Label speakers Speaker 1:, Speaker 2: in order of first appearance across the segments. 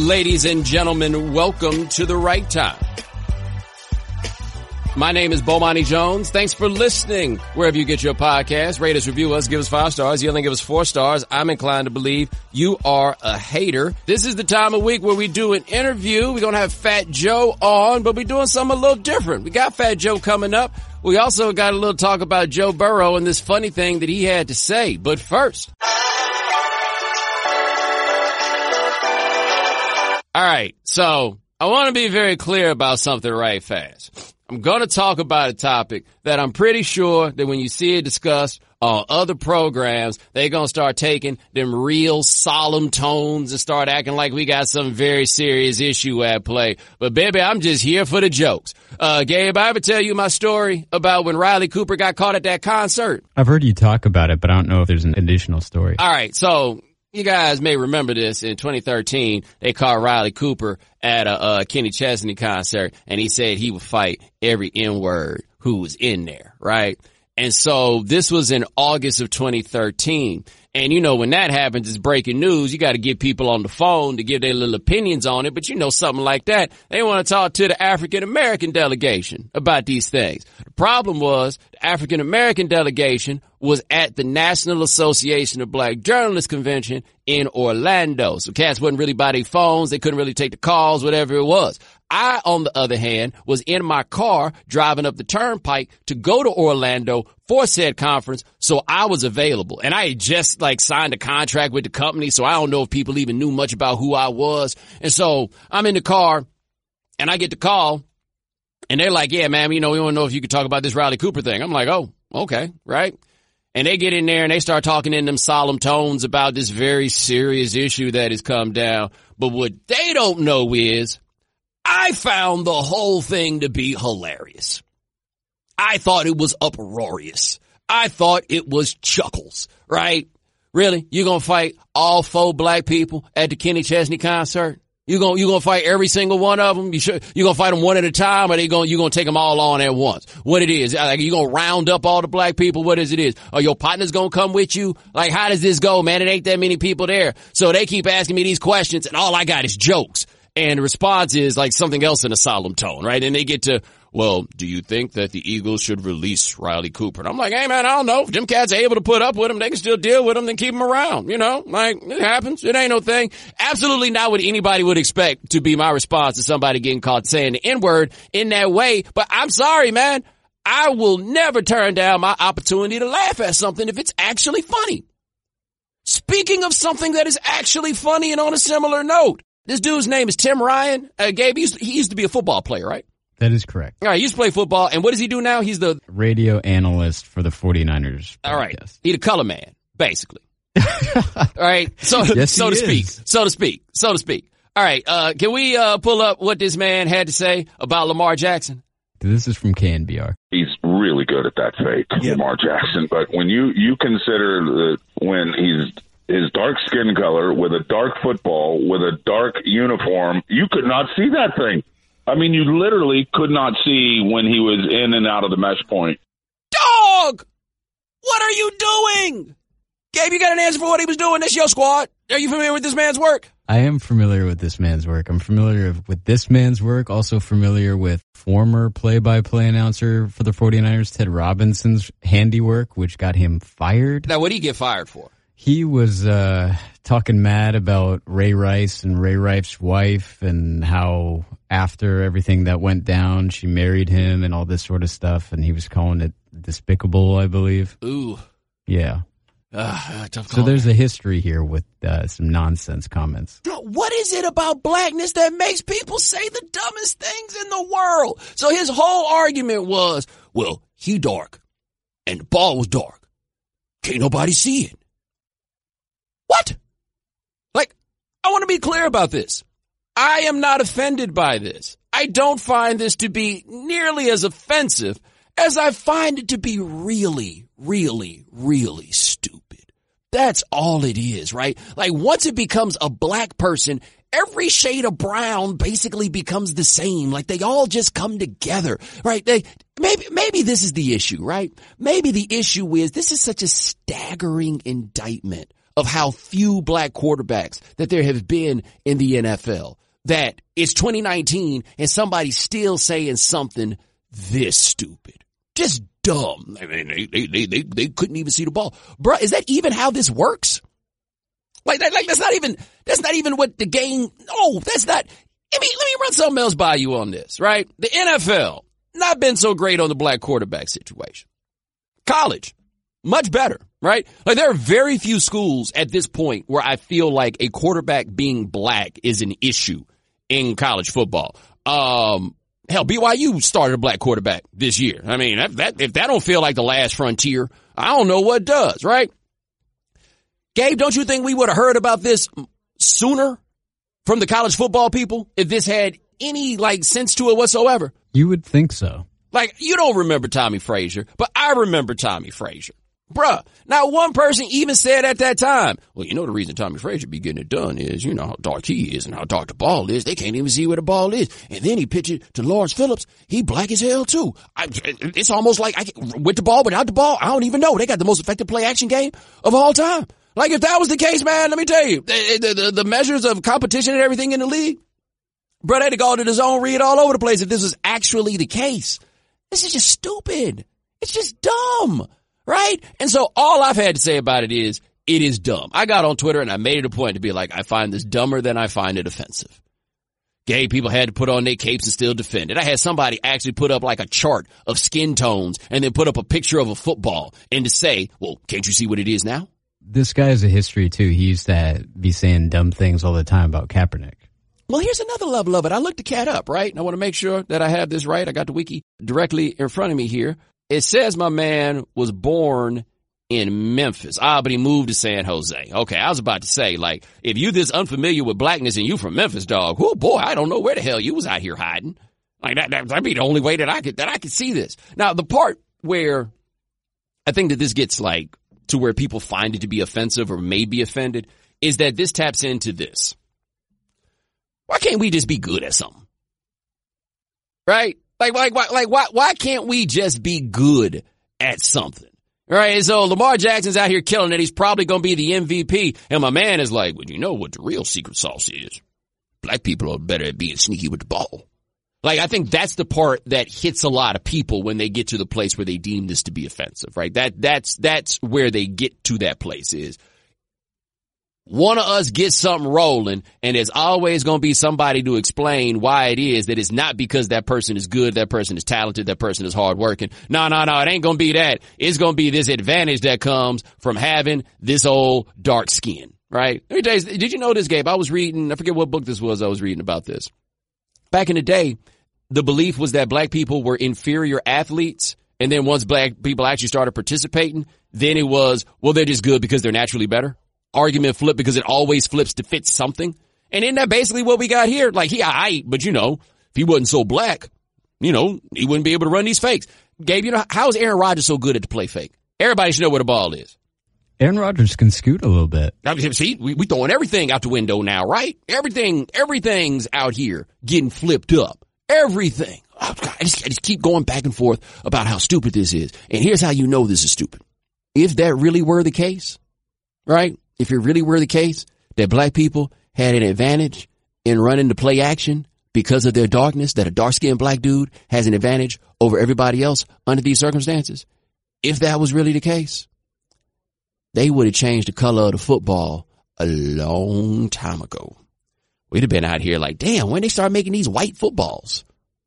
Speaker 1: Ladies and gentlemen, welcome to The Right Time. My name is Bomani Jones. Thanks for listening wherever you get your podcast. Rate us, review us, give us 5 stars. You only give us 4 stars. I'm inclined to believe you are a hater. This is the time of week where we do an interview. We're going to have Fat Joe on, but we're doing something a little different. We got Fat Joe coming up. We also got a little talk about Joe Burrow and this funny thing that he had to say. But first, all right, so I want to be very clear about something right fast. I'm going to talk about a topic that I'm pretty sure that when you see it discussed on other programs, they're going to start taking them real solemn tones and start acting like we got some very serious issue at play. But baby, I'm just here for the jokes. Gabe, I ever tell you my story about when Riley Cooper got caught at that concert?
Speaker 2: I've heard you talk about it, but I don't know if there's an additional story.
Speaker 1: All right, so you guys may remember this. In 2013, they caught Riley Cooper at a Kenny Chesney concert, and he said he would fight every N-word who was in there, right? And so this was in August of 2013. And you know, when that happens, it's breaking news. You got to get people on the phone to give their little opinions on it. But you know, something like that, they want to talk to the African-American delegation about these things. The problem was the African-American delegation was at the National Association of Black Journalists Convention in Orlando. So cats wasn't really by their phones. They couldn't really take the calls, whatever it was. I, on the other hand, was in my car driving up the turnpike to go to Orlando for said conference, so I was available. And I had just signed a contract with the company, so I don't know if people even knew much about who I was. And so I'm in the car and I get the call and they're like, yeah, man, you know, we want to know if you could talk about this Riley Cooper thing. I'm like, oh, okay, right? And they get in there and they start talking in them solemn tones about this very serious issue that has come down. But what they don't know is I found the whole thing to be hilarious. I thought it was uproarious. I thought it was chuckles, right? Really? You gonna fight all 4 black people at the Kenny Chesney concert? You gonna fight every single one of them? You gonna fight them one at a time, or you gonna take them all on at once? What it is? Like, you gonna round up all the black people? What is it? Are your partners gonna come with you? Like, how does this go, man? It ain't that many people there. So they keep asking me these questions, and all I got is jokes. And the response is like something else in a solemn tone, right? And they get to, well, do you think that the Eagles should release Riley Cooper? And I'm like, hey, man, I don't know. If them cats are able to put up with him, they can still deal with him, then keep him around. You know, like, it happens. It ain't no thing. Absolutely not what anybody would expect to be my response to somebody getting caught saying the N-word in that way. But I'm sorry, man. I will never turn down my opportunity to laugh at something if it's actually funny. Speaking of something that is actually funny and on a similar note, this dude's name is Tim Ryan. Gabe, he used to be a football player, right?
Speaker 2: That is correct.
Speaker 1: All right, he used to play football. And what does he do now? He's the
Speaker 2: radio analyst for the 49ers.
Speaker 1: All right. He's the color man, basically. All right. So,
Speaker 2: yes,
Speaker 1: so to speak. All right. Can we pull up what this man had to say about Lamar Jackson?
Speaker 2: This is from KNBR.
Speaker 3: He's really good at that fake, Lamar Jackson. But when you consider when he's his dark skin color with a dark football, with a dark uniform, you could not see that thing. I mean, you literally could not see when he was in and out of the mesh point.
Speaker 1: Dog! What are you doing? Gabe, you got an answer for what he was doing? This your squad. Are you familiar with this man's work?
Speaker 2: I am familiar with this man's work. I'm familiar with this man's work, also familiar with former play-by-play announcer for the 49ers, Ted Robinson's handiwork, which got him fired.
Speaker 1: Now, what did he get fired for?
Speaker 2: He was talking mad about Ray Rice and Ray Rice's wife and how after everything that went down, she married him and all this sort of stuff, and he was calling it despicable, I believe.
Speaker 1: Ooh.
Speaker 2: Yeah.
Speaker 1: Tough call.
Speaker 2: So there's a history here with some nonsense comments.
Speaker 1: What is it about blackness that makes people say the dumbest things in the world? So his whole argument was, well, he dark, and the ball was dark. Can't nobody see it. What? Like, I want to be clear about this. I am not offended by this. I don't find this to be nearly as offensive as I find it to be really, really, really stupid. That's all it is, right? Like, once it becomes a black person, every shade of brown basically becomes the same. Like, they all just come together, right? Maybe this is the issue, right? Maybe the issue is this is such a staggering indictment of how few black quarterbacks that there have been in the NFL. That it's 2019 and somebody's still saying something this stupid. Just dumb. I mean, they couldn't even see the ball. Bruh, is that even how this works? That's not even what the game, no, that's not. Let me run something else by you on this, right? The NFL, not been so great on the black quarterback situation. College, much better, right? Like there are very few schools at this point where I feel like a quarterback being black is an issue in college football. Hell, BYU started a black quarterback this year. I mean, if that don't feel like the last frontier, I don't know what does, right? Gabe, don't you think we would have heard about this sooner from the college football people if this had any sense to it whatsoever?
Speaker 2: You would think so.
Speaker 1: You don't remember Tommy Frazier, but I remember Tommy Frazier. Bruh, not one person even said at that time, well, the reason Tommy Frazier be getting it done is, how dark he is and how dark the ball is. They can't even see where the ball is. And then he pitched it to Lawrence Phillips. He black as hell too. It's almost like with the ball, without the ball, I don't even know. They got the most effective play action game of all time. If that was the case, man, let me tell you, the measures of competition and everything in the league, bro, they'd have gone to the zone read all over the place if this was actually the case. This is just stupid. It's just dumb, right? And so all I've had to say about it is dumb. I got on Twitter and I made it a point to be like, I find this dumber than I find it offensive. Gay people had to put on their capes and still defend it. I had somebody actually put up a chart of skin tones and then put up a picture of a football and to say, well, can't you see what it is now?
Speaker 2: This guy has a history, too. He used to be saying dumb things all the time about Kaepernick.
Speaker 1: Well, here's another level of it. I looked the cat up, right? And I want to make sure that I have this right. I got the wiki directly in front of me here. It says my man was born in Memphis. But he moved to San Jose. Okay, I was about to say, if you this unfamiliar with blackness and you from Memphis, dog, oh boy, I don't know where the hell you was out here hiding. That'd be the only way that I could see this. Now, the part where I think that this gets to where people find it to be offensive or may be offended is that this taps into this. Why can't we just be good at something? Right? Why can't we just be good at something? Right? And so Lamar Jackson's out here killing it. He's probably going to be the MVP. And my man is like, well, you know what the real secret sauce is? Black people are better at being sneaky with the ball. I think that's the part that hits a lot of people when they get to the place where they deem this to be offensive, right? That's where they get to that place is one of us gets something rolling and there's always going to be somebody to explain why it is that it's not because that person is good, that person is talented, that person is hardworking. No, it ain't going to be that. It's going to be this advantage that comes from having this old dark skin, right? Let me tell you, did you know this, Gabe? I was reading, I forget what book this was I was reading about this. Back in the day, the belief was that black people were inferior athletes. And then once black people actually started participating, then it was, well, they're just good because they're naturally better. Argument flip because it always flips to fit something. And isn't that basically what we got here? But if he wasn't so black, he wouldn't be able to run these fakes. Gabe, how is Aaron Rodgers so good at the play fake? Everybody should know where the ball is.
Speaker 2: Aaron Rodgers can scoot a little bit.
Speaker 1: See, we throwing everything out the window now, right? Everything's out here getting flipped up. Everything. Oh, God, I just keep going back and forth about how stupid this is. And here's how you know this is stupid. If that really were the case, right? If it really were the case that black people had an advantage in running the play action because of their darkness, that a dark-skinned black dude has an advantage over everybody else under these circumstances, if that was really the case, they would have changed the color of the football a long time ago. We'd have been out here damn, when they start making these white footballs?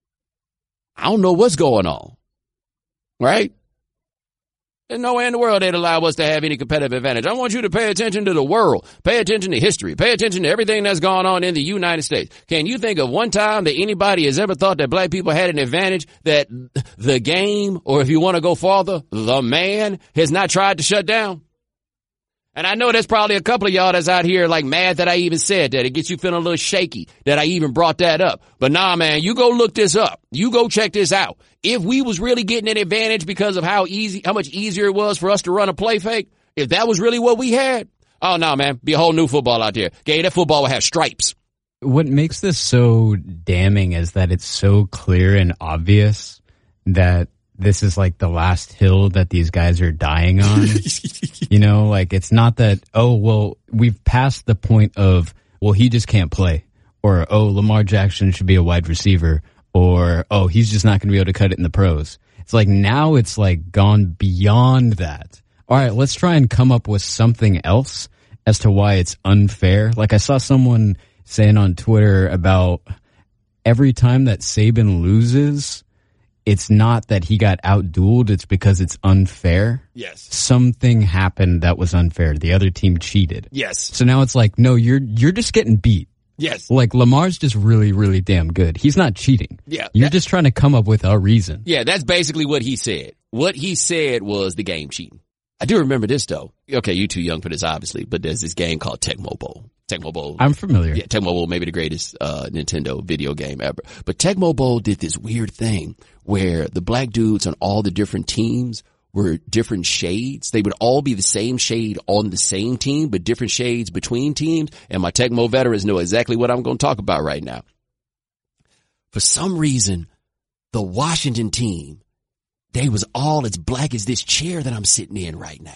Speaker 1: I don't know what's going on. Right? There's no way in the world they'd allow us to have any competitive advantage. I want you to pay attention to the world. Pay attention to history. Pay attention to everything that's gone on in the United States. Can you think of one time that anybody has ever thought that black people had an advantage that the game, or if you want to go farther, the man has not tried to shut down? And I know there's probably a couple of y'all that's out here mad that I even said that. It gets you feeling a little shaky that I even brought that up. But nah, man, you go look this up. You go check this out. If we was really getting an advantage because of how much easier it was for us to run a play fake, if that was really what we had, oh no, man, be a whole new football out there. Okay, that football would have stripes.
Speaker 2: What makes this so damning is that it's so clear and obvious that this is like the last hill that these guys are dying on. You know, like it's not that, oh, well, we've passed the point of, well, he just can't play, or, oh, Lamar Jackson should be a wide receiver, or, oh, he's just not going to be able to cut it in the pros. It's like now it's like gone beyond that. All right, let's try and come up with something else as to why it's unfair. Like I saw someone saying on Twitter about every time that Saban loses, it's not that he got outdueled, it's because it's unfair.
Speaker 1: Yes.
Speaker 2: Something happened that was unfair. The other team cheated.
Speaker 1: Yes.
Speaker 2: So now it's like, no, you're just getting beat.
Speaker 1: Yes.
Speaker 2: Like Lamar's just really, really damn good. He's not cheating.
Speaker 1: Yeah.
Speaker 2: You're just trying to come up with a reason.
Speaker 1: Yeah, that's basically what he said. What he said was the game cheating. I do remember this though. Okay, you're too young for this obviously, but there's this game called Tecmo Bowl. Tecmo Bowl.
Speaker 2: I'm familiar.
Speaker 1: Yeah, Tecmo Bowl may be the greatest Nintendo video game ever. But Tecmo Bowl did this weird thing where the black dudes on all the different teams were different shades. They would all be the same shade on the same team, but different shades between teams. And my Tecmo veterans know exactly what I'm going to talk about right now. For some reason, the Washington team, they was all as black as this chair that I'm sitting in right now.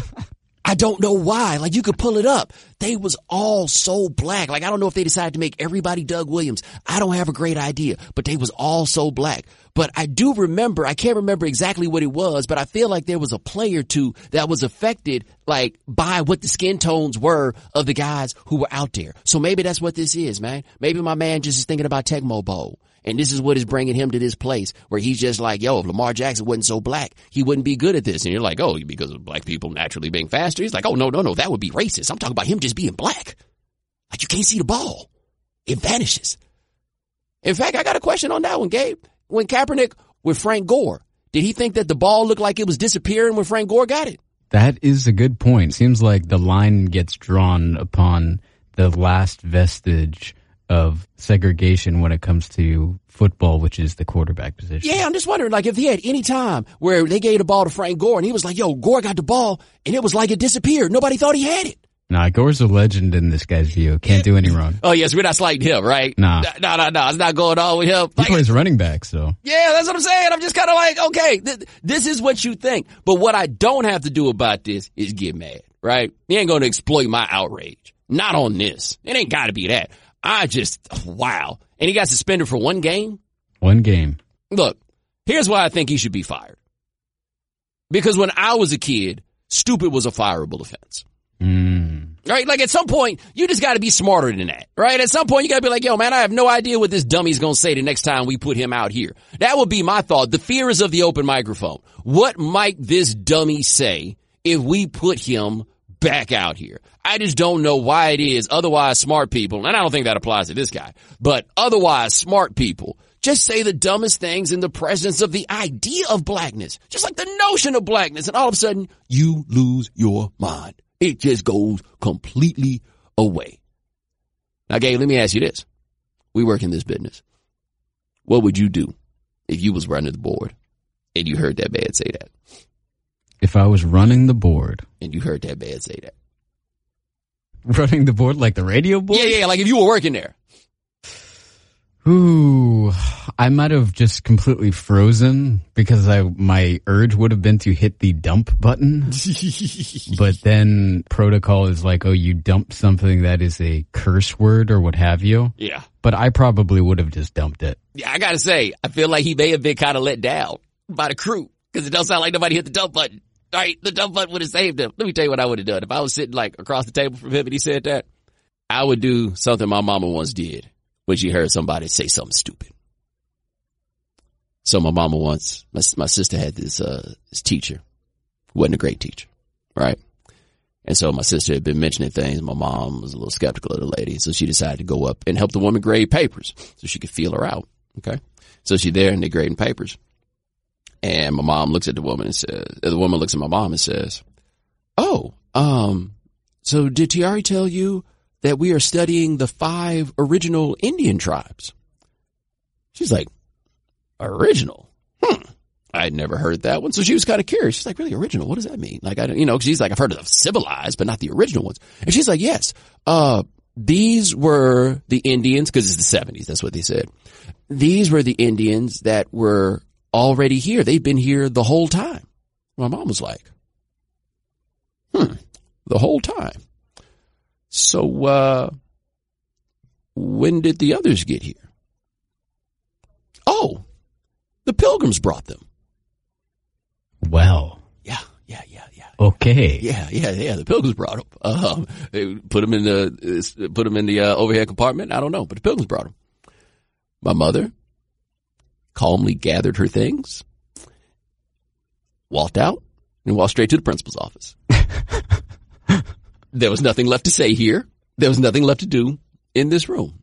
Speaker 1: I don't know why. Like, you could pull it up. They was all so black. Like, I don't know if they decided to make everybody Doug Williams. I don't have a great idea, but they was all so black. But I do remember, I can't remember exactly what it was, but I feel like there was a play or two that was affected, like, by what the skin tones were of the guys who were out there. So maybe that's what this is, man. Maybe my man just is thinking about Tecmo Bowl. And this is what is bringing him to this place where he's just like, yo, if Lamar Jackson wasn't so black, he wouldn't be good at this. And you're like, oh, because of black people naturally being faster? He's like, oh, no, that would be racist. I'm talking about him just being black. Like, you can't see the ball. It vanishes. In fact, I got a question on that one, Gabe. When Kaepernick with Frank Gore, did he think that the ball looked like it was disappearing when Frank Gore got it?
Speaker 2: That is a good point. Seems like the line gets drawn upon the last vestige of segregation when it comes to football, which is the quarterback position.
Speaker 1: Yeah, I'm just wondering, like, if he had any time where they gave the ball to Frank Gore and he was like, yo, Gore got the ball, and it was like it disappeared. Nobody thought he had it.
Speaker 2: Nah, Gore's a legend in this guy's view. Can't do any wrong.
Speaker 1: Oh, yes, we're not slighting him, right?
Speaker 2: Nah.
Speaker 1: No. It's not going on with him.
Speaker 2: He plays running back, so.
Speaker 1: Yeah, that's what I'm saying. I'm just kind of like, okay, this is what you think. But what I don't have to do about this is get mad, right? He ain't going to exploit my outrage. Not on this. It ain't got to be that. Wow. And he got suspended for one game?
Speaker 2: One game.
Speaker 1: Look, here's why I think he should be fired. Because when I was a kid, stupid was a fireable offense. Right? Like, at some point, you just got to be smarter than that, right? At some point, you got to be like, yo, man, I have no idea what this dummy's going to say the next time we put him out here. That would be my thought. The fear is of the open microphone. What might this dummy say if we put him back out here? I just don't know why it is. Otherwise, smart people, and I don't think that applies to this guy, but otherwise, smart people just say the dumbest things in the presence of the idea of blackness, just like the notion of blackness, and all of a sudden, you lose your mind. It just goes completely away. Now, Gabe, let me ask you this. We work in this business. What would you do if you was running the board and you heard that man say that?
Speaker 2: If I was running the board.
Speaker 1: And you heard that man say that.
Speaker 2: Running the board like the radio board?
Speaker 1: Yeah, like if you were working there.
Speaker 2: Ooh, I might have just completely frozen because my urge would have been to hit the dump button. But then protocol is like, oh, you dumped something that is a curse word or what have you.
Speaker 1: Yeah.
Speaker 2: But I probably would have just dumped it.
Speaker 1: Yeah, I gotta say, I feel like he may have been kind of let down by the crew because it don't sound like nobody hit the dump button. All right, the dump button would have saved him. Let me tell you what I would have done. If I was sitting like across the table from him and he said that, I would do something my mama once did when she heard somebody say something stupid. So my mama once, my sister had this teacher who wasn't a great teacher, right? And so my sister had been mentioning things. My mom was a little skeptical of the lady, so she decided to go up and help the woman grade papers so she could feel her out, okay? So she's there and they're grading papers. And my mom looks at the woman and says, the woman looks at my mom and says, oh, so did Tiari tell you that we are studying the 5 original Indian tribes? She's like, original? I had never heard that one. So she was kind of curious. She's like, really, original? What does that mean? Like, she's like, I've heard of civilized, but not the original ones. And she's like, yes, these were the Indians, because it's the 70s. That's what they said. These were the Indians that were already here. They've been here the whole time. My mom was like, the whole time. So, when did the others get here? Oh, the Pilgrims brought them.
Speaker 2: Well.
Speaker 1: Yeah.
Speaker 2: Okay.
Speaker 1: Yeah. The Pilgrims brought them. They put them in the overhead compartment. I don't know, but the Pilgrims brought them. My mother calmly gathered her things, walked out, and walked straight to the principal's office. There was nothing left to say here. There was nothing left to do in this room.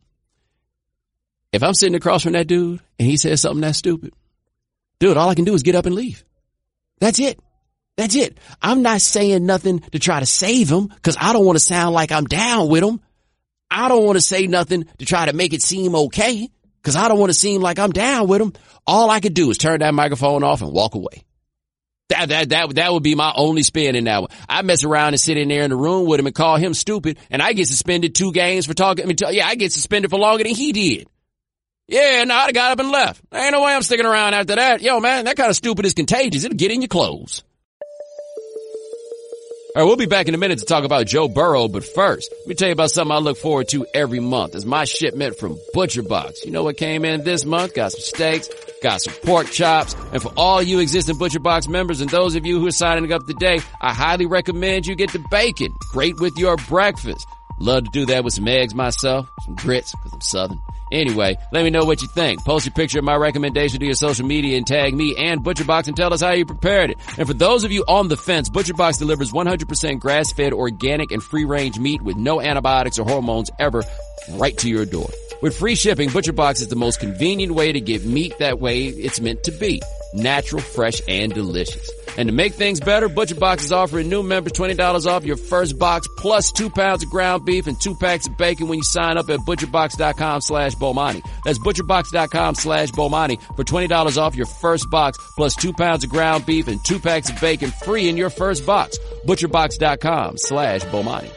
Speaker 1: If I'm sitting across from that dude and he says something that's stupid, dude, all I can do is get up and leave. That's it. I'm not saying nothing to try to save him because I don't want to sound like I'm down with him. I don't want to say nothing to try to make it seem okay because I don't want to seem like I'm down with him. All I could do is turn that microphone off and walk away. That would be my only spin in that one. I mess around and sit in there in the room with him and call him stupid, and I get suspended 2 games for talking. I get suspended for longer than he did. Yeah, no, I got up and left. There ain't no way I'm sticking around after that. Yo, man, that kind of stupid is contagious. It'll get in your clothes. All right, we'll be back in a minute to talk about Joe Burrow, but first, let me tell you about something I look forward to every month. It's my shipment from ButcherBox. You know what came in this month? Got some steaks, got some pork chops, and for all you existing ButcherBox members and those of you who are signing up today, I highly recommend you get the bacon. Great with your breakfast. Love to do that with some eggs myself, some grits, because I'm Southern. Anyway, let me know what you think. Post your picture of my recommendation to your social media and tag me and ButcherBox and tell us how you prepared it. And for those of you on the fence, ButcherBox delivers 100% grass-fed, organic, and free-range meat with no antibiotics or hormones ever right to your door. With free shipping, ButcherBox is the most convenient way to get meat that way it's meant to be. Natural, fresh, and delicious. And to make things better, ButcherBox is offering new members $20 off your first box plus 2 pounds of ground beef and 2 packs of bacon when you sign up at ButcherBox.com/Bomani. That's ButcherBox.com/Bomani for $20 off your first box plus 2 pounds of ground beef and 2 packs of bacon free in your first box. ButcherBox.com/Bomani.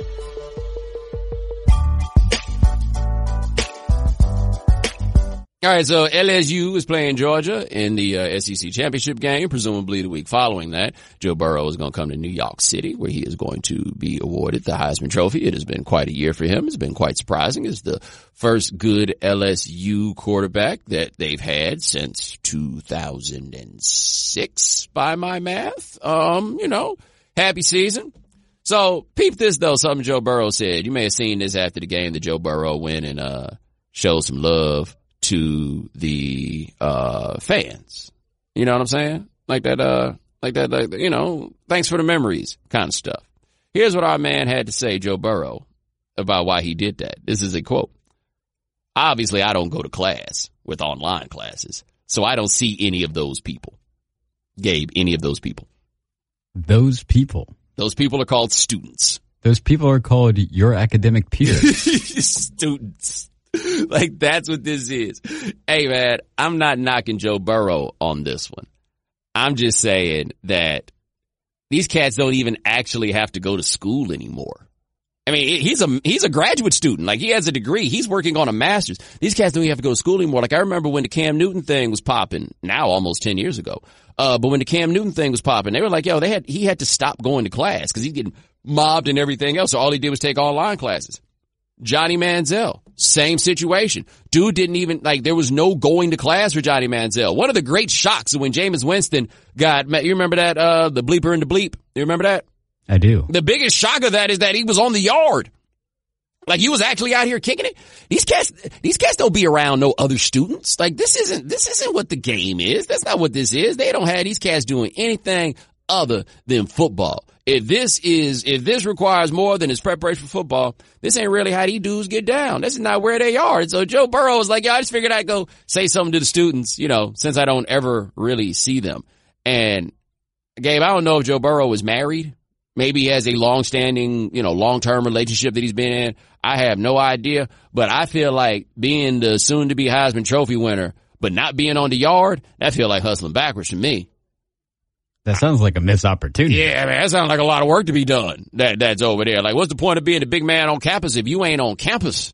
Speaker 1: All right, so LSU is playing Georgia in the SEC championship game. Presumably the week following that, Joe Burrow is going to come to New York City, where he is going to be awarded the Heisman Trophy. It has been quite a year for him. It's been quite surprising. It's the first good LSU quarterback that they've had since 2006, by my math. Happy season. So peep this though, something Joe Burrow said. You may have seen this after the game that Joe Burrow went and showed some love to the fans. You know what I'm saying? Like that, thanks for the memories kind of stuff. Here's what our man had to say, Joe Burrow, about why he did that. This is a quote. Obviously, I don't go to class with online classes, so I don't see any of those people. Gabe, any of those people.
Speaker 2: Those people?
Speaker 1: Those people are called students.
Speaker 2: Those people are called your academic peers.
Speaker 1: Students. Like, that's what this is. Hey, man, I'm not knocking Joe Burrow on this one. I'm just saying that these cats don't even actually have to go to school anymore. I mean, he's a graduate student. Like, he has a degree. He's working on a master's. These cats don't even have to go to school anymore. Like, I remember when the Cam Newton thing was popping, now almost 10 years ago. But when the Cam Newton thing was popping, they were like, yo, he had to stop going to class because he's getting mobbed and everything else. So all he did was take online classes. Johnny Manziel, same situation. Dude didn't even, there was no going to class for Johnny Manziel. One of the great shocks when Jameis Winston you remember that, the bleeper and the bleep? You remember that?
Speaker 2: I do.
Speaker 1: The biggest shock of that is that he was on the yard. Like, he was actually out here kicking it. These cats don't be around no other students. Like, this isn't what the game is. That's not what this is. They don't have these cats doing anything other than football. If this requires more than his preparation for football, this ain't really how these dudes get down. This is not where they are. And so Joe Burrow is like, I just figured I'd go say something to the students, since I don't ever really see them. And Gabe, I don't know if Joe Burrow is married. Maybe he has a long-standing, long-term relationship that he's been in. I have no idea. But I feel like being the soon-to-be Heisman Trophy winner, but not being on the yard, that feel like hustling backwards to me.
Speaker 2: That sounds like a missed opportunity.
Speaker 1: Yeah, man, that sounds like a lot of work to be done. That's over there. Like, what's the point of being the big man on campus if you ain't on campus?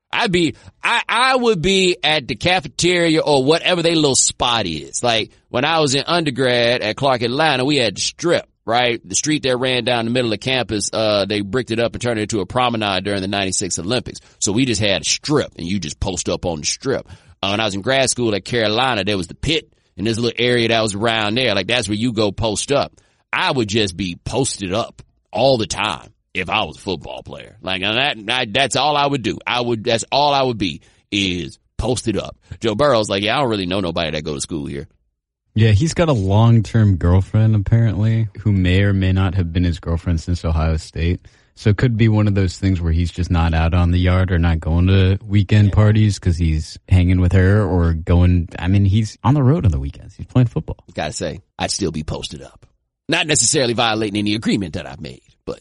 Speaker 1: I would be at the cafeteria or whatever their little spot is. Like when I was in undergrad at Clark Atlanta, we had the Strip, right? The street that ran down the middle of campus, they bricked it up and turned it into a promenade during the 96 Olympics. So we just had a strip and you just post up on the strip. When I was in grad school at Carolina, there was the pit and there's a little area that was around there. Like that's where you go post up. I would just be posted up all the time. If I was a football player, like that's all I would do. That's all I would be is posted up. Joe Burrow's like, yeah, I don't really know nobody that go to school here.
Speaker 2: Yeah, he's got a long-term girlfriend apparently who may or may not have been his girlfriend since Ohio State. So it could be one of those things where he's just not out on the yard or not going to weekend parties because he's hanging with her or going. I mean, he's on the road on the weekends. He's playing football.
Speaker 1: Gotta say, I'd still be posted up. Not necessarily violating any agreement that I've made, but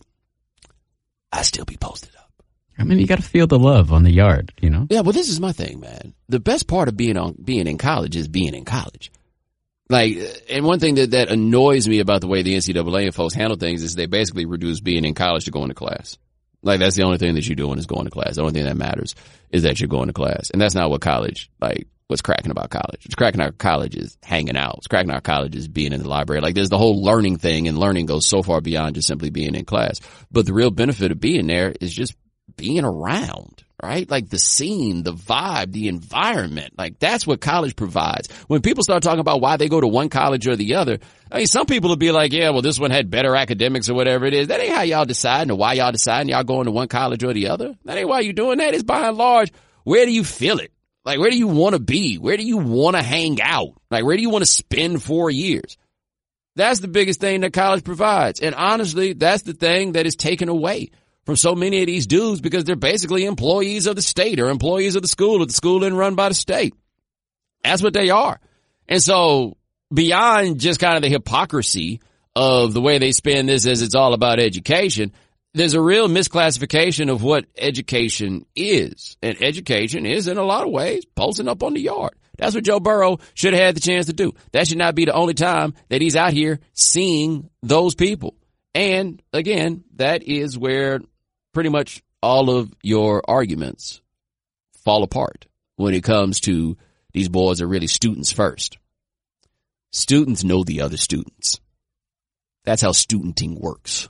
Speaker 1: I still be posted up.
Speaker 2: I mean, you got to feel the love on the yard, you know?
Speaker 1: Yeah, well, this is my thing, man. The best part of being in college is being in college. Like, and one thing that annoys me about the way the NCAA and folks handle things is they basically reduce being in college to going to class. Like, that's the only thing that you're doing is going to class. The only thing that matters is that you're going to class. And that's not what college, like, what's cracking about college. What's cracking about college is hanging out. What's cracking about college is being in the library. Like there's the whole learning thing, and learning goes so far beyond just simply being in class. But the real benefit of being there is just being around, right? Like the scene, the vibe, the environment. Like that's what college provides. When people start talking about why they go to one college or the other, I mean, some people will be like, yeah, well, this one had better academics or whatever it is. That ain't how y'all deciding or why y'all deciding y'all going to one college or the other. That ain't why you doing that. It's by and large, where do you feel it? Like, where do you want to be? Where do you want to hang out? Like, where do you want to spend 4 years? That's the biggest thing that college provides. And honestly, that's the thing that is taken away from so many of these dudes because they're basically employees of the state or employees of the school isn't run by the state. That's what they are. And so beyond just kind of the hypocrisy of the way they spin this as it's all about education, there's a real misclassification of what education is. And education is, in a lot of ways, posting up on the yard. That's what Joe Burrow should have had the chance to do. That should not be the only time that he's out here seeing those people. And, again, that is where pretty much all of your arguments fall apart when it comes to these boys are really students first. Students know the other students. That's how studenting works.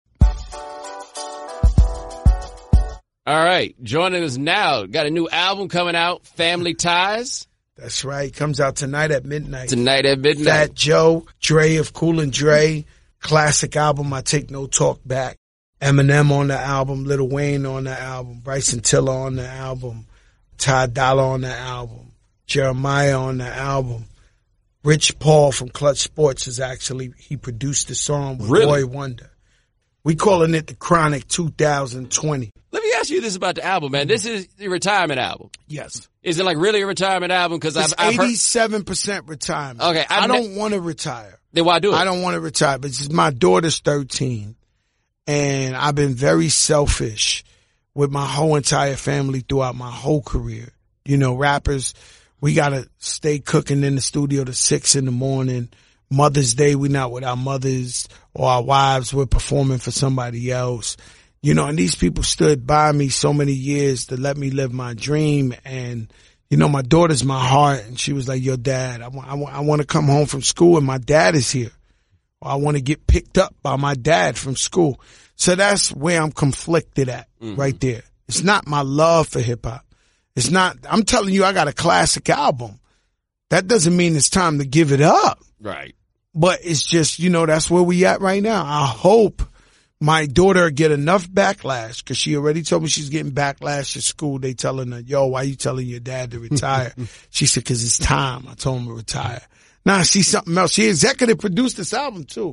Speaker 1: All right, joining us now, got a new album coming out, Family Ties.
Speaker 4: That's right, comes out tonight at midnight.
Speaker 1: Tonight at midnight.
Speaker 4: Fat Joe, Dre of Cool and Dre, classic album, I Take No Talk Back. Eminem on the album, Lil Wayne on the album, Bryson Tiller on the album, Ty Dolla on the album, Jeremiah on the album. Rich Paul from Clutch Sports he produced the song with Roy Wonder. We calling it the Chronic 2020.
Speaker 1: Let me ask you this about the album, man. This is the retirement album.
Speaker 4: Yes.
Speaker 1: Is it like really a retirement album? Because
Speaker 4: I've 87% retirement.
Speaker 1: Okay.
Speaker 4: I don't want to retire.
Speaker 1: Then why do it?
Speaker 4: I don't want to retire, but my daughter's 13, and I've been very selfish with my whole entire family throughout my whole career. You know, rappers, we got to stay cooking in the studio to 6 in the morning. Mother's Day, we not with our mothers or our wives. We're performing for somebody else. You know, and these people stood by me so many years to let me live my dream. And, you know, my daughter's my heart. And she was like, yo, Dad, I want to come home from school and my dad is here. Or I want to get picked up by my dad from school. So that's where I'm conflicted at right there. It's not my love for hip hop. It's not, I'm telling you, I got a classic album. That doesn't mean it's time to give it up.
Speaker 1: Right.
Speaker 4: But it's just, you know, that's where we at right now. I hope my daughter get enough backlash because she already told me she's getting backlash at school. They telling her, yo, why you telling your dad to retire? She said, because it's time. I told him to retire. Now, see something else. She executive produced this album, too.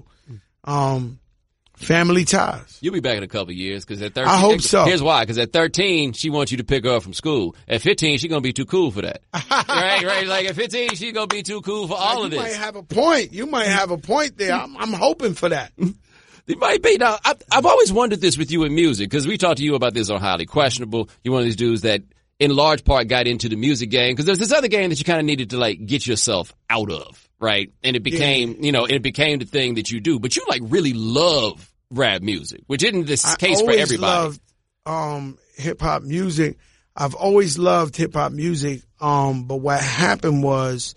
Speaker 4: Family Ties.
Speaker 1: You'll be back in a couple of years because at 13.
Speaker 4: I hope so.
Speaker 1: Here's why. Because at 13, she wants you to pick her up from school. At 15, she's going to be too cool for that. right. Like at 15, she's going to be too cool for all of this.
Speaker 4: You might have a point. You might have a point there. I'm hoping for that.
Speaker 1: It might be. Now, I've always wondered this with you in music because we talked to you about this on Highly Questionable. You're one of these dudes that in large part got into the music game because there's this other game that you kind of needed to like get yourself out of. Right. And it became, it became the thing that you do. But you like really love rap music, which isn't the case for everybody.
Speaker 4: I always loved hip hop music. I've always loved hip hop music. But what happened was,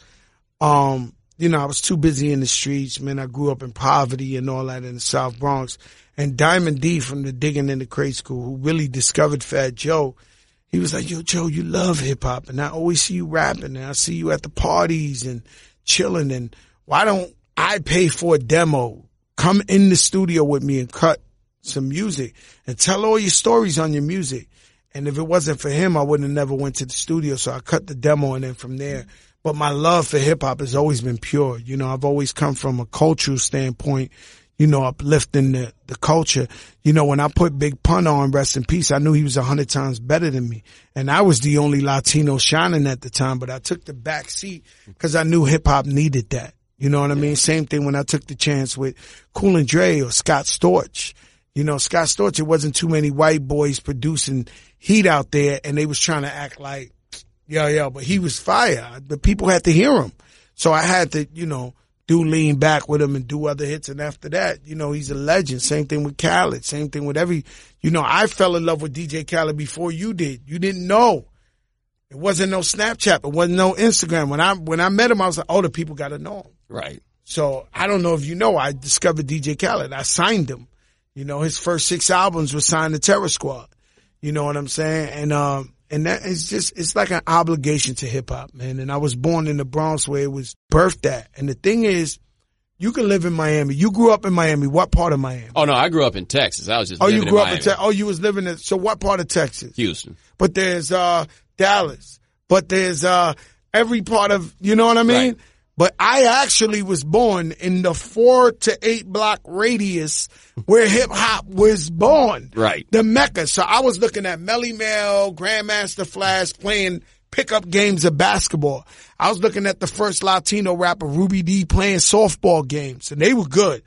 Speaker 4: you know, I was too busy in the streets, man. I grew up in poverty and all that in the South Bronx. And Diamond D from the Digging in the Crate School, who really discovered Fat Joe, he was like, yo, Joe, you love hip hop. And I always see you rapping and I see you at the parties and chilling. And why don't I pay for a demo? Come in the studio with me and cut some music and tell all your stories on your music. And if it wasn't for him, I wouldn't have never went to the studio. So I cut the demo and then from there. But my love for hip hop has always been pure. You know, I've always come from a cultural standpoint, you know, uplifting the culture. You know, when I put Big Pun on, rest in peace, I knew he was 100 times better than me. And I was the only Latino shining at the time, but I took the back seat because I knew hip hop needed that. You know what I mean? Same thing when I took the chance with Cool and Dre or Scott Storch. You know, Scott Storch, it wasn't too many white boys producing heat out there and they was trying to act like, yo, but he was fire. The people had to hear him. So I had to, you know, do Lean Back with him and do other hits. And after that, you know, he's a legend. Same thing with Khaled. Same thing with you know, I fell in love with DJ Khaled before you did. You didn't know. It wasn't no Snapchat. It wasn't no Instagram. When I met him, I was like, oh, the people got to know him.
Speaker 1: Right.
Speaker 4: So I don't know if you know, I discovered DJ Khaled. I signed him. You know, his first 6 albums were signed to Terror Squad. You know what I'm saying? And that is just, it's like an obligation to hip hop, man. And I was born in the Bronx where it was birthed at. And the thing is, you can live in Miami. You grew up in Miami. What part of Miami?
Speaker 1: Oh, no, I grew up in Texas. I was just living in Miami.
Speaker 4: Oh, you grew up in Texas. Oh, you was living in, so what part of Texas?
Speaker 1: Houston.
Speaker 4: But there's, Dallas. But there's, every part of, you know what I mean? Right. But I actually was born in the 4 to 8 block radius where hip hop was born.
Speaker 1: Right.
Speaker 4: The Mecca. So I was looking at Melly Mel, Grandmaster Flash playing pickup games of basketball. I was looking at the first Latino rapper, Ruby D, playing softball games, and they were good.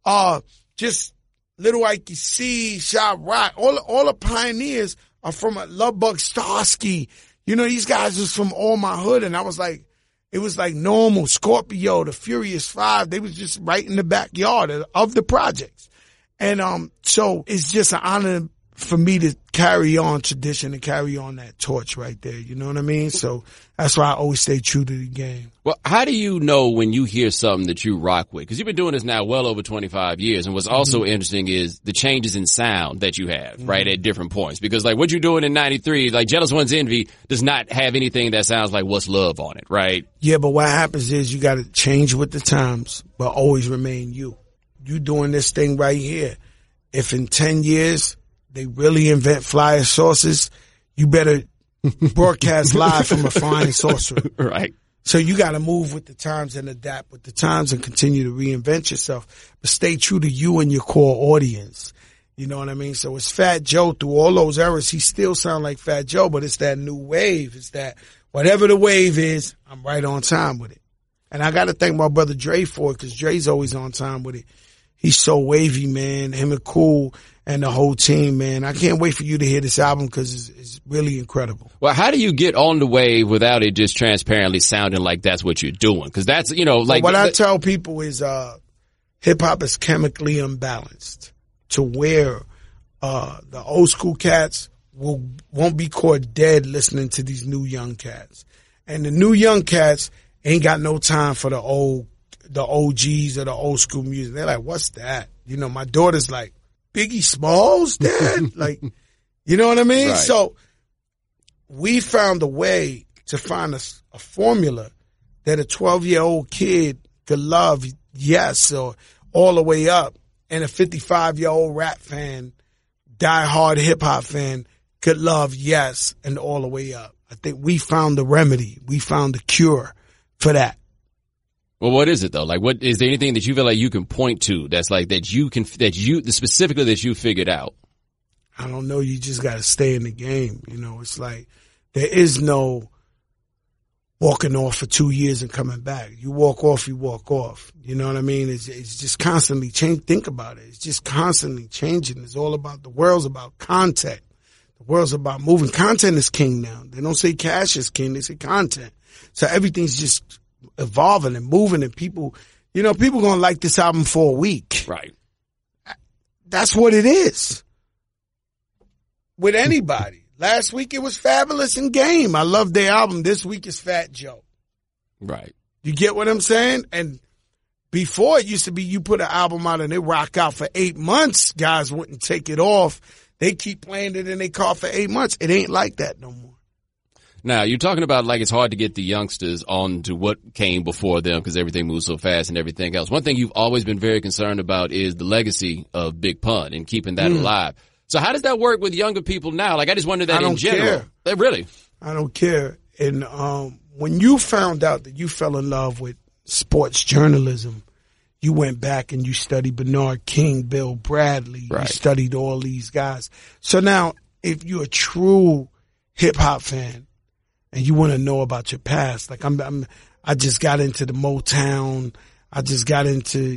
Speaker 4: Just Little Ike C, Shop Rock, all the pioneers are from Lovebug Starsky. You know, these guys was from all my hood, and I was like, it was like Normal, Scorpio, the Furious Five. They was just right in the backyard of the projects. And so it's just an honor for me to carry on tradition and carry on that torch right there. You know what I mean? So that's why I always stay true to the game.
Speaker 1: Well, how do you know when you hear something that you rock with? Because you've been doing this now well over 25 years. And what's also interesting is the changes in sound that you have, right, at different points. Because like what you're doing in 93, like Jealous One's Envy does not have anything that sounds like What's Love on it, right?
Speaker 4: Yeah, but what happens is you got to change with the times, but always remain you. You doing this thing right here. If in 10 years they really invent flyer sauces, you better broadcast live from a flying saucer.
Speaker 1: Right.
Speaker 4: So you got to move with the times and adapt with the times and continue to reinvent yourself, but stay true to you and your core audience. You know what I mean? So it's Fat Joe through all those eras. He still sound like Fat Joe, but it's that new wave. It's that whatever the wave is, I'm right on time with it. And I got to thank my brother Dre for it because Dre's always on time with it. He's so wavy, man. Him and Cool and the whole team, man. I can't wait for you to hear this album because it's really incredible.
Speaker 1: Well, how do you get on the wave without it just transparently sounding like that's what you're doing? Because that's, you know, like
Speaker 4: what I tell people is hip hop is chemically unbalanced to where the old school cats won't be caught dead listening to these new young cats, and the new young cats ain't got no time for the OGs or the old school music. They're like, what's that? You know, my daughter's like, Biggie Smalls, Dad? Like, you know what I mean?
Speaker 1: Right.
Speaker 4: So we found a way to find a formula that a 12-year-old kid could love, yes, or all the way up, and a 55-year-old rap fan, die-hard hip-hop fan could love, yes, and all the way up. I think we found the remedy. We found the cure for that.
Speaker 1: Well, what is it though? Like, what is there anything that you feel like you can point to that's like specifically that you figured out?
Speaker 4: I don't know. You just got to stay in the game. You know, it's like there is no walking off for 2 years and coming back. You walk off, you walk off. You know what I mean? It's just constantly change. Think about it. It's just constantly changing. It's all about, the world's about content. The world's about moving. Content is king now. They don't say cash is king. They say content. So everything's just evolving and moving, and people gonna like this album for a week.
Speaker 1: Right.
Speaker 4: That's what it is. With anybody. Last week it was Fabulous and Game. I love their album. This week is Fat Joe.
Speaker 1: Right.
Speaker 4: You get what I'm saying? And before it used to be you put an album out and it rock out for 8 months. Guys wouldn't take it off. They keep playing it in their car for 8 months. It ain't like that no more.
Speaker 1: Now, you're talking about like it's hard to get the youngsters on to what came before them because everything moves so fast and everything else. One thing you've always been very concerned about is the legacy of Big Pun and keeping that alive. So how does that work with younger people now? Like, I just wonder that in general. Care. Really?
Speaker 4: I don't care. And when you found out that you fell in love with sports journalism, you went back and you studied Bernard King, Bill Bradley. Right. You studied all these guys. So now, if you're a true hip-hop fan, and you want to know about your past, like I just got into the Motown. I just got into,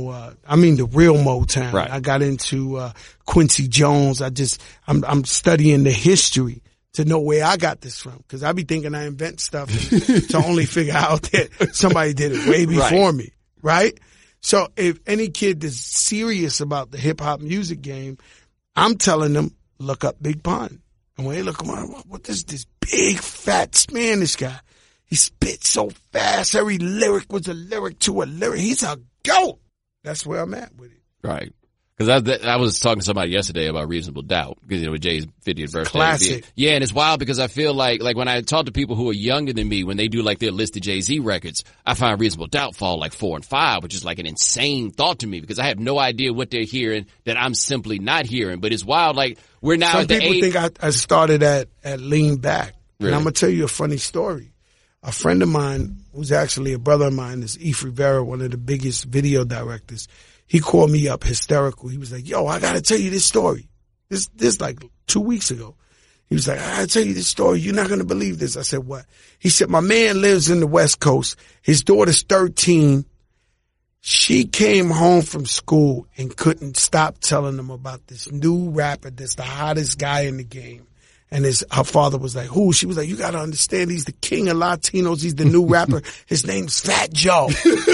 Speaker 4: the real Motown.
Speaker 1: Right.
Speaker 4: I got into Quincy Jones. I'm studying the history to know where I got this from. Cause I be thinking I invent stuff to only figure out that somebody did it way before me. Right. So if any kid is serious about the hip hop music game, I'm telling them, look up Big Pun. And when they look around, what is this big fat Spanish guy? He spits so fast. Every lyric was a lyric to a lyric. He's a GOAT. That's where I'm at with it.
Speaker 1: Right. Because I was talking to somebody yesterday about Reasonable Doubt, because, with Jay's 50th birthday.
Speaker 4: Classic.
Speaker 1: Yeah, and it's wild because I feel like when I talk to people who are younger than me, when they do like their list of Jay-Z records, I find Reasonable Doubt fall like 4 and 5, which is like an insane thought to me because I have no idea what they're hearing that I'm simply not hearing. But it's wild, like we're now at the age.
Speaker 4: Some people think I started at Lean Back.
Speaker 1: Really?
Speaker 4: And I'm going to tell you a funny story. A friend of mine, who's actually a brother of mine, is Eef Rivera, one of the biggest video directors. He called me up hysterical. He was like, yo, I got to tell you this story. This like 2 weeks ago. He was like, I got to tell you this story. You're not going to believe this. I said, what? He said, my man lives in the West Coast. His daughter's 13. She came home from school and couldn't stop telling him about this new rapper that's the hottest guy in the game. And her father was like, who? She was like, you got to understand, he's the king of Latinos. He's the new rapper. His name's Fat Joe.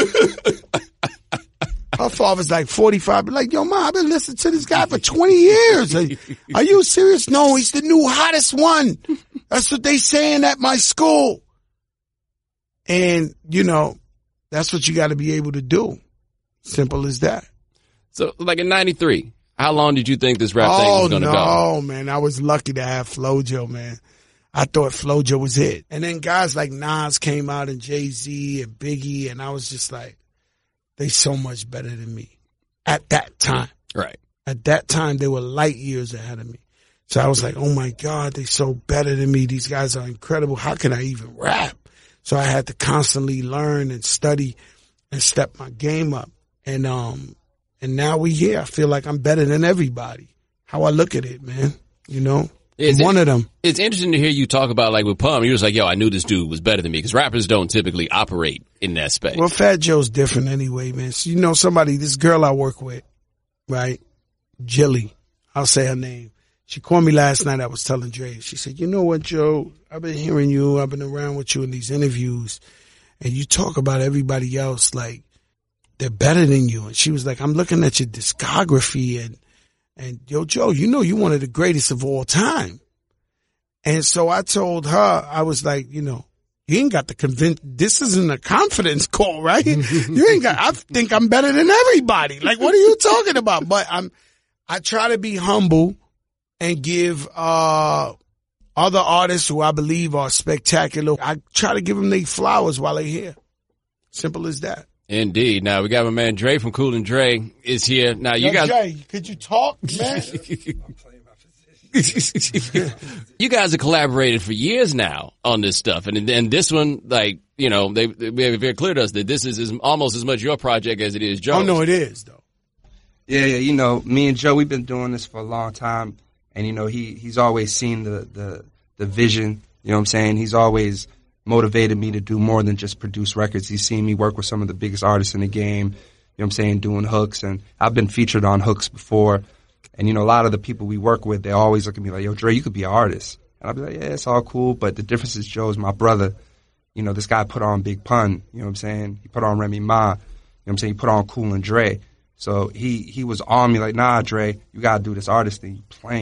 Speaker 4: Her father's like 45. But like, yo, Mom, I've been listening to this guy for 20 years. Are you serious? No, he's the new hottest one. That's what they saying at my school. And, that's what you got to be able to do. Simple as that.
Speaker 1: So, like in 93, how long did you think this rap thing was going to go?
Speaker 4: Oh, man, I was lucky to have FloJo, man. I thought FloJo was it. And then guys like Nas came out and Jay-Z and Biggie, and I was just like, they so much better than me at that time.
Speaker 1: Right.
Speaker 4: At that time, they were light years ahead of me. So I was like, oh, my God, they so better than me. These guys are incredible. How can I even rap? So I had to constantly learn and study and step my game up. And now we here. I feel like I'm better than everybody. How I look at it, man. I'm one of them.
Speaker 1: It's interesting to hear you talk about, like, with Pun. You're just like, yo, I knew this dude was better than me, because rappers don't typically operate in that space.
Speaker 4: Well, Fat Joe's different anyway, man. So, this girl I work with, right? Jilly. I'll say her name. She called me last night. I was telling Dre. She said, you know what, Joe? I've been hearing you. I've been around with you in these interviews. And you talk about everybody else like they're better than you. And she was like, I'm looking at your discography and yo, Joe, you're one of the greatest of all time. And so I told her, I was like, you ain't got to convince, this isn't a confidence call, right? I think I'm better than everybody. Like, what are you talking about? But I try to be humble and give, other artists who I believe are spectacular. I try to give them their flowers while they're here. Simple as that.
Speaker 1: Indeed. Now we got my man Dre from Cool and Dre is here. Now you guys,
Speaker 4: Dre, could you talk, man?
Speaker 1: You guys have collaborated for years now on this stuff, and this one, like, they made it very clear to us that this is almost as much your project as it is Joe's.
Speaker 4: Oh no, it is though.
Speaker 5: Yeah. Me and Joe, we've been doing this for a long time, and he's always seen the vision. You know what I'm saying? He's always motivated me to do more than just produce records. He's seen me work with some of the biggest artists in the game, you know what I'm saying, doing hooks. And I've been featured on hooks before. And, a lot of the people we work with, they always look at me like, yo, Dre, you could be an artist. And I'll be like, yeah, it's all cool. But the difference is Joe's my brother. This guy put on Big Pun, you know what I'm saying? He put on Remy Ma, you know what I'm saying? He put on Cool and Dre. So he was on me like, nah, Dre, you got to do this artist thing. You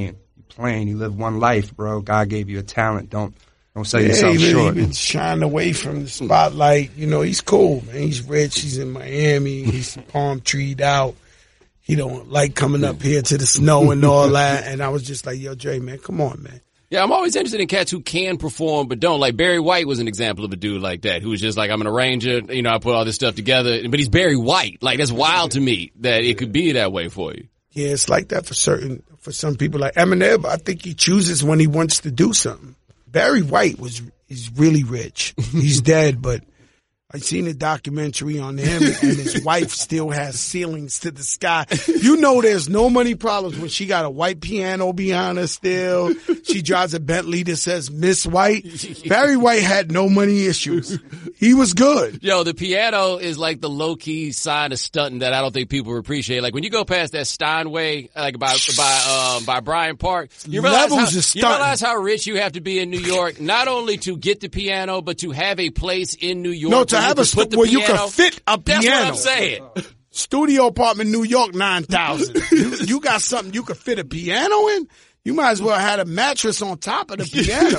Speaker 5: playing. You live one life, bro. God gave you a talent. Don't sell yourself short.
Speaker 4: He's been shying away from the spotlight. You know, he's cool, man. He's rich. He's in Miami. He's palm treed out. He don't like coming up here to the snow and all that. And I was just like, yo, Dre, man, come on, man.
Speaker 1: Yeah, I'm always interested in cats who can perform but don't. Like Barry White was an example of a dude like that who was just like, I'm an arranger, you know, I put all this stuff together, but he's Barry White. Like, that's wild to me that it could be that way for you.
Speaker 4: Yeah, it's like that for some people. Like Eminem, I think he chooses when he wants to do something. Barry White is really rich. He's dead, but I seen a documentary on him, and his wife still has ceilings to the sky. You know there's no money problems when she got a white piano behind her still. She drives a Bentley that says Miss White. Barry White had no money issues. He was good.
Speaker 1: Yo, the piano is like the low-key sign of stunting that I don't think people appreciate. Like when you go past that Steinway, like by Bryant Park, you realize how rich you have to be in New York, not only to get the piano, but to have a place in New York.
Speaker 4: No, to have a where you can fit a piano.
Speaker 1: That's what I'm saying.
Speaker 4: Studio apartment, New York, 9,000. You got something you could fit a piano in? You might as well have a mattress on top of the piano.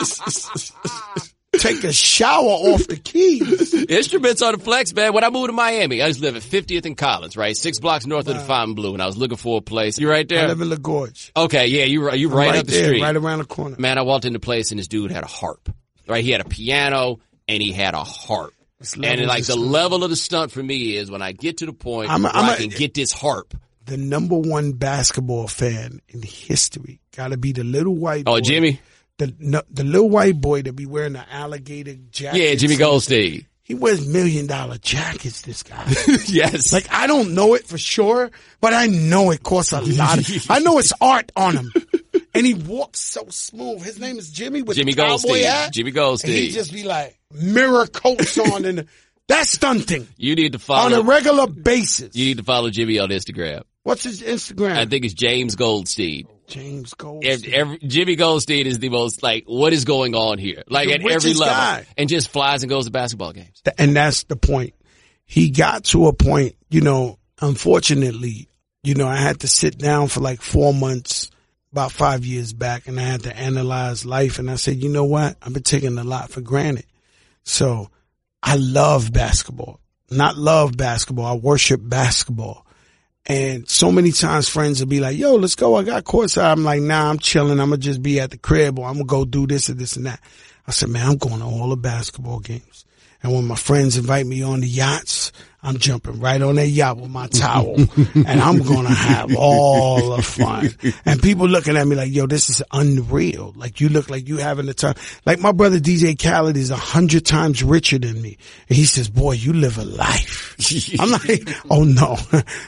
Speaker 4: Take a shower off the keys.
Speaker 1: Instruments on the flex, man. When I moved to Miami, I used to live at 50th and Collins, right? 6 blocks north of the Fontainebleau, and I was looking for a place. You right there?
Speaker 4: I live in La Gorge.
Speaker 1: Okay, yeah, you right up the street.
Speaker 4: Right around the corner.
Speaker 1: Man, I walked into the place, and this dude had a harp. Right? He had a piano, and he had a harp. And like the level of the stunt for me is when I get to the point where I can get this harp.
Speaker 4: The number one basketball fan in history got to be the little white boy.
Speaker 1: Oh, Jimmy?
Speaker 4: The little white boy that be wearing the alligator jacket.
Speaker 1: Yeah, Jimmy Goldstein.
Speaker 4: He wears $1 million jackets, this guy.
Speaker 1: Yes.
Speaker 4: Like, I don't know it for sure, but I know it costs a lot. I know it's art on him. And he walks so smooth. His name is Jimmy with the cowboy hat.
Speaker 1: Jimmy Goldstein.
Speaker 4: And he just be like, mirror coats on. And that's stunting.
Speaker 1: You need to follow.
Speaker 4: On a regular basis.
Speaker 1: You need to follow Jimmy on Instagram.
Speaker 4: What's his Instagram?
Speaker 1: I think it's James Goldstein.
Speaker 4: James Goldstein.
Speaker 1: Jimmy Goldstein is the most, like, what is going on here? Like, at every level.
Speaker 4: Guy.
Speaker 1: And just flies and goes to basketball games.
Speaker 4: And that's the point. He got to a point, you know, unfortunately, you know, I had to sit down for like 4 months, about 5 years back, and I had to analyze life. And I said, you know what? I've been taking a lot for granted. So I love basketball. Not love basketball. I worship basketball. And so many times friends will be like, yo, let's go. I got courtside. I'm like, nah, I'm chilling. I'm going to just be at the crib, or I'm going to go do this or this and that. I said, man, I'm going to all the basketball games. And when my friends invite me on the yachts, I'm jumping right on that yacht with my towel, and I'm going to have all the fun. And people looking at me like, yo, this is unreal. Like, you look like you having the time. Like, my brother DJ Khaled is 100 times richer than me. And he says, boy, you live a life. I'm like, oh no.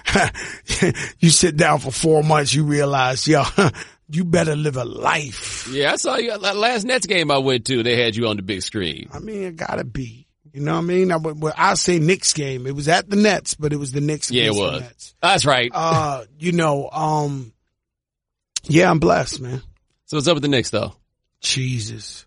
Speaker 4: You sit down for 4 months, you realize, yo, you better live a life.
Speaker 1: Yeah, I saw you at that last Nets game I went to. They had you on the big screen.
Speaker 4: I mean, it gotta be. You know what I mean? I'll say Knicks game. It was at the Nets, but it was the Knicks game.
Speaker 1: Yeah, it was. The Nets. That's right.
Speaker 4: You know, yeah, I'm blessed, man.
Speaker 1: So what's up with the Knicks, though?
Speaker 4: Jesus.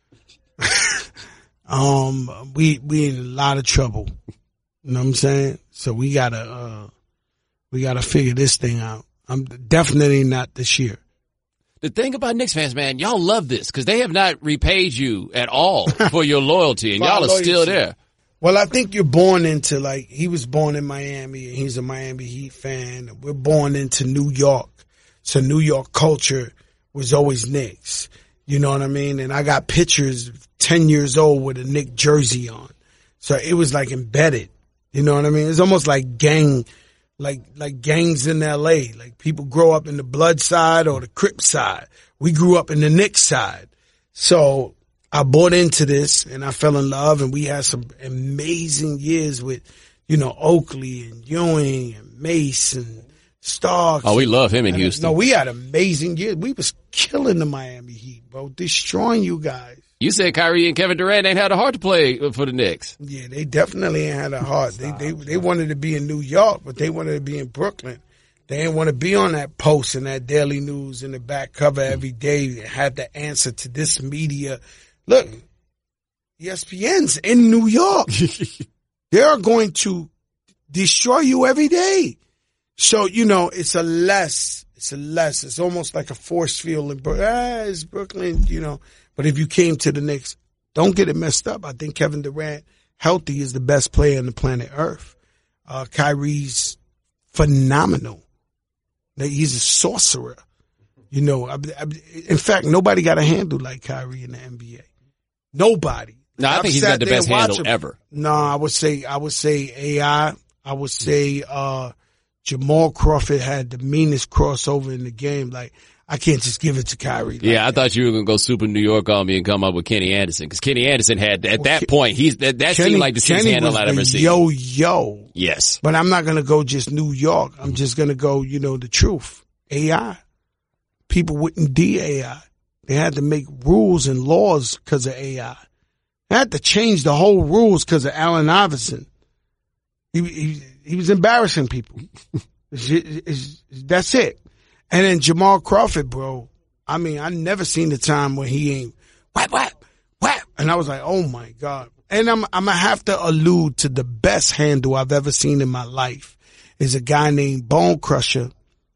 Speaker 4: We in a lot of trouble. You know what I'm saying? So we gotta figure this thing out. I'm definitely not this year.
Speaker 1: The thing about Knicks fans, man, y'all love this because they have not repaid you at all for your loyalty, and y'all are still there.
Speaker 4: Well, I think you're born into, like, he was born in Miami, and he's a Miami Heat fan. We're born into New York. So New York culture was always Knicks. You know what I mean? And I got pictures 10 years old with a Knicks jersey on. So it was like embedded. You know what I mean? It's almost like gangs in LA. Like, people grow up in the Blood side or the Crip side. We grew up in the Knicks side. So I bought into this and I fell in love, and we had some amazing years with, you know, Oakley and Ewing and Mace and Starks.
Speaker 1: Oh, we love him in Houston.
Speaker 4: No, we had amazing years. We was killing the Miami Heat, bro. Destroying you guys.
Speaker 1: You said Kyrie and Kevin Durant ain't had a heart to play for the Knicks.
Speaker 4: Yeah, they definitely ain't had a heart. They wanted to be in New York, but they wanted to be in Brooklyn. They didn't want to be on that Post and that Daily News in the back cover every day. They had to answer to this media. Look, ESPN's in New York. They are going to destroy you every day. So, you know, it's a less It's it's almost like a force field in Brooklyn. It's Brooklyn, you know. But if you came to the Knicks, don't get it messed up. I think Kevin Durant, healthy, is the best player on the planet Earth. Kyrie's phenomenal. He's a sorcerer. You know, in fact, nobody got a handle like Kyrie in the NBA. Nobody.
Speaker 1: No, I think he's got the best handle ever.
Speaker 4: No, I would say AI. I would say Jamal Crawford had the meanest crossover in the game. Like, I can't just give it to Kyrie.
Speaker 1: Yeah, I thought you were going to go super New York on me and come up with Kenny Anderson. Because Kenny Anderson had, at that point, that seemed like the sixth handle I'd ever seen.
Speaker 4: Yo.
Speaker 1: Yes.
Speaker 4: But I'm not going to go just New York. I'm just going to go, you know, the truth. AI. People wouldn't AI. They had to make rules and laws because of AI. They had to change the whole rules because of Allen Iverson. He was embarrassing people. That's it. And then Jamal Crawford, bro. I mean, I never seen the time when he ain't whap. And I was like, oh my God. And I'm gonna have to allude to the best handle I've ever seen in my life is a guy named Bone Crusher,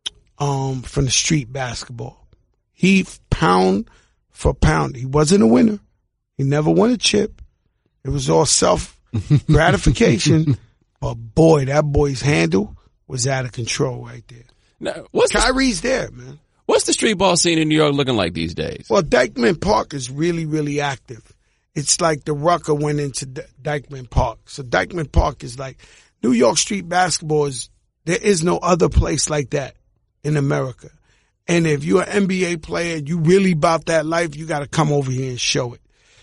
Speaker 4: from the street basketball. He pound for pound. He wasn't a winner. He never won a chip. It was all self gratification. But boy, that boy's handle was out of control right there.
Speaker 1: Now,
Speaker 4: Kyrie's there, man.
Speaker 1: What's the street ball scene in New York looking like these days?
Speaker 4: Well, Dyckman Park is really, really active. It's like the Rucker went into Dyckman Park. So Dyckman Park is like New York street basketball there is no other place like that in America. And if you're an NBA player, you really about that life, you got to come over here and show it.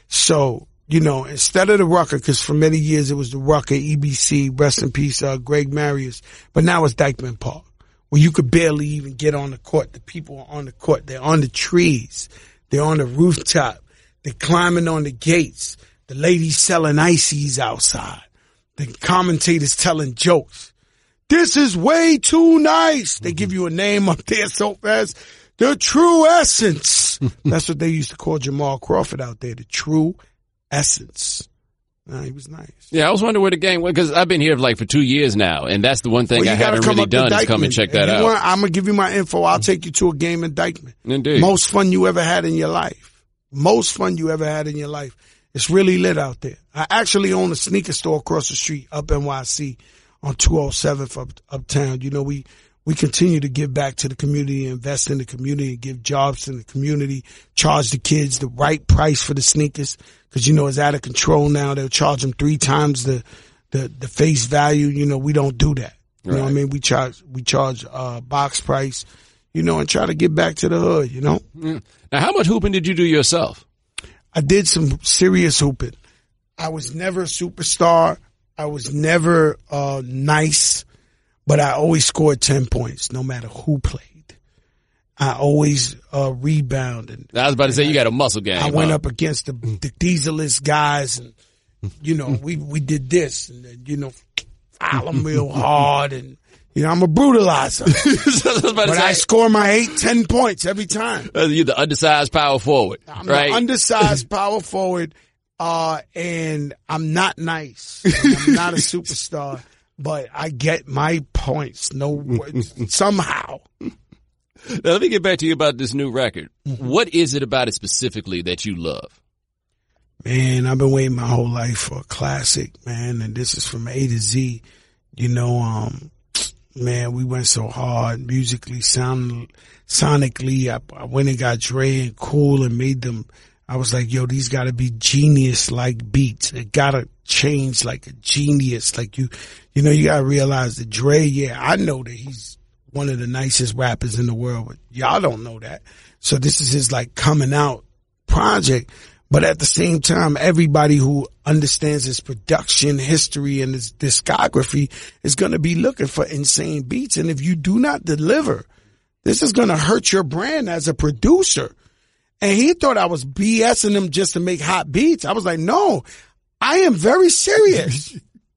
Speaker 4: So, you know, instead of the Rucker, because for many years it was the Rucker, EBC, rest in peace, Greg Marius, but now it's Dyckman Park, where you could barely even get on the court. The people are on the court. They're on the trees. They're on the rooftop. They're climbing on the gates. The ladies selling ices outside. The commentators telling jokes. This is way too nice. They give you a name up there so fast. The True Essence. That's what they used to call Jamal Crawford out there. The True Essence. He was nice.
Speaker 1: Yeah, I was wondering where the game went because I've been here for 2 years now, and that's the one thing I haven't really done is come and check that out.
Speaker 4: I'm going to give you my info. I'll take you to a game in Dyckman.
Speaker 1: Indeed.
Speaker 4: Most fun you ever had in your life. Most fun you ever had in your life. It's really lit out there. I actually own a sneaker store across the street up NYC on 207th uptown. You know, we continue to give back to the community, invest in the community, and give jobs to the community, charge the kids the right price for the sneakers. Cause you know, it's out of control now. They'll charge them 3 times the face value. You know, we don't do that. You know what I mean? We charge box price, you know, and try to get back to the hood, you know?
Speaker 1: Now, how much hooping did you do yourself?
Speaker 4: I did some serious hooping. I was never a superstar. I was never, nice, but I always scored 10 points no matter who played. I always rebounded.
Speaker 1: I was about to say you got a muscle game.
Speaker 4: I went up against the dieselist guys, and you know we did this, and you know, foul them real hard, and you know I'm a brutalizer. I score my 8-10 points every time.
Speaker 1: You're the undersized power forward,
Speaker 4: I'm
Speaker 1: right?
Speaker 4: The undersized power forward, and I'm not nice. I'm not a superstar, but I get my points. Somehow.
Speaker 1: Now, let me get back to you about this new record. Mm-hmm. What is it about it specifically that you love?
Speaker 4: Man, I've been waiting my whole life for a classic, man, and this is from A to Z. You know, man, we went so hard musically, sonically. I went and got Dre and Cool and made them. I was like, yo, these gotta be genius-like beats. It gotta change like a genius. Like you know, you gotta realize that Dre, yeah, I know that he's one of the nicest rappers in the world, but y'all don't know that. So this is his like coming out project. But at the same time, everybody who understands his production history and his discography is going to be looking for insane beats. And if you do not deliver, this is going to hurt your brand as a producer. And he thought I was BSing him just to make hot beats. I was like, no, I am very serious.